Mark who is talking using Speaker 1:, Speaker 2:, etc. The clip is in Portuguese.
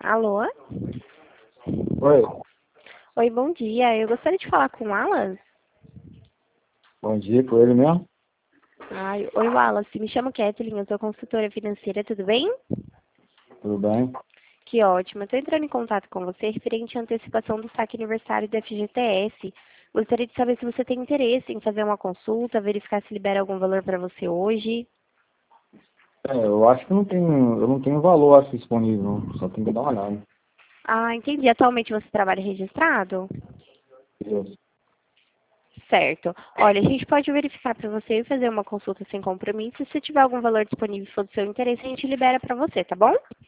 Speaker 1: Alô?
Speaker 2: Oi,
Speaker 1: Oi, bom dia. Eu gostaria de falar com o Wallace.
Speaker 2: bom dia, com ele mesmo?
Speaker 1: Ai, oi, Wallace. Me chamo Kathleen, eu sou consultora financeira, tudo bem?
Speaker 2: Tudo bem?
Speaker 1: Que ótimo. Eu estou entrando em contato com você referente à antecipação do saque aniversário da FGTS. Gostaria de saber se você tem interesse em fazer uma consulta, verificar se libera algum valor para você hoje.
Speaker 2: Eu acho que eu não tenho valor assim disponível, não. Só tenho que dar uma olhada.
Speaker 1: Ah, entendi. Atualmente você trabalha registrado?
Speaker 2: Isso.
Speaker 1: Certo. Olha, a gente pode verificar para você e fazer uma consulta sem compromisso. Se tiver algum valor disponível e for do seu interesse, a gente libera para você, tá bom?